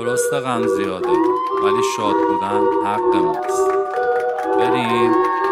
درسته غم زیاده ولی شاد بودن حق ماست. بریم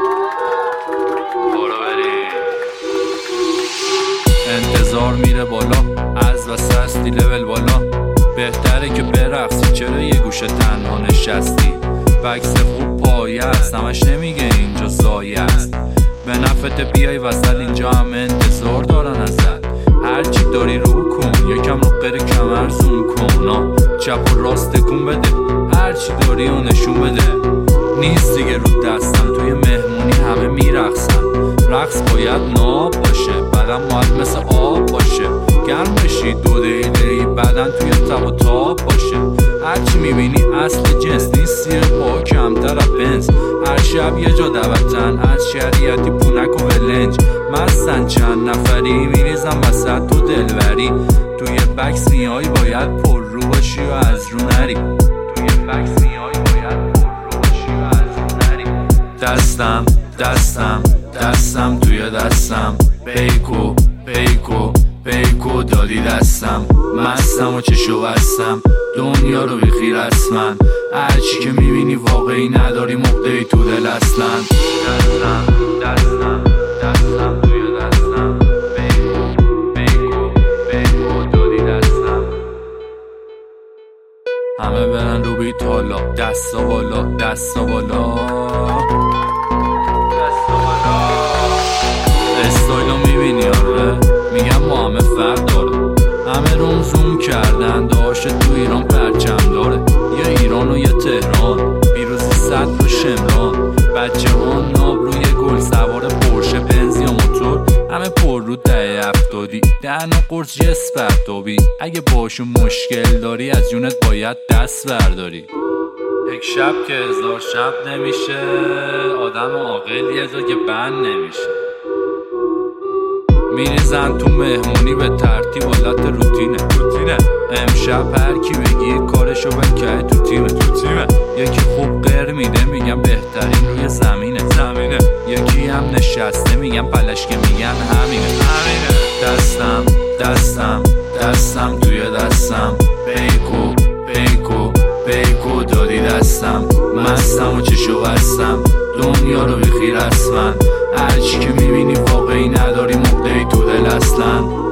انتظار میره بالا، از واسه هستی لول بالا. بهتره که برقصی، چرا یه گوشه تنها نشستی؟ بکس خوب پایه است، همش نمیگه اینجا زایه است. به نفت بیای وصل، اینجا همه انتظار دارن ازت. هرچی داری رو کن، یکم رو قره کمر زوم کن. چپ و راست کن بده، هرچی داری و نشون بده. نیست دیگه رو دستم، توی مهمونی همه میرقصن. رقص باید ناب باشه، بدن باید مثل آب باشه. گرم بشی 2 دقیقه، بدن توی تب و تاب باشه. هرچی میبینی اصل جنس نیست، زیر پا کمتر از بنز. هر شب یه جا دوتن، از شریعتی پونک و ولنج. مستن چند نفری، میریزم وسط تو دلوری. توی بکس میای باید پر رو باشی و از رو نری. توی بکس میای باید پر رو باشی و از رو نری. دستم دستم دستم توی دستم، بیکو بیکو بیکو دادی دستم. مستم و چشو بستم، دنیا رو بیخی رسمن. هرچی که میبینی واقعی نداری، مقدهی تو دل اصلا. دستم دستم دستم توی دستم، بیکو بیکو بیکو دادی دستم. همه برن رو بیت حالا، دستا بالا دستا بالا. استایلو میبینی آره، میگم با همه فرق داره. همه روم زوم کردن، داشت تو ایران پرچم داره. یه ایران و یه تهران، پیروزی صدر و شمران. بچه ها ناب روی گل، سوار پورشه بنز یا موتور. همه پر رو 70 دهن و قرص جس پرتابی. اگه باشون مشکل داری، از جونت باید دست برداری. یک شب که 1000 شب نمیشه، آدم عاقل یه جا که بند نمیشه. میریزن تو مهمونی به ترتیب، حالت روتینه. امشب هر کی بگی کارشو بکه تو تیمه. یکی خوب قر میده، میگم بهترین روی زمینه. یکی هم نشسته، میگم پلشکه، میگن همینه. دستم دستم دستم توی دستم، بیکو بیکو بیکو دادی دستم. مستم و چشو بستم، دنیا رو بیخی رسمن. هرچی که میبینی واقعی نداری، مقدهی تو دل اصلا.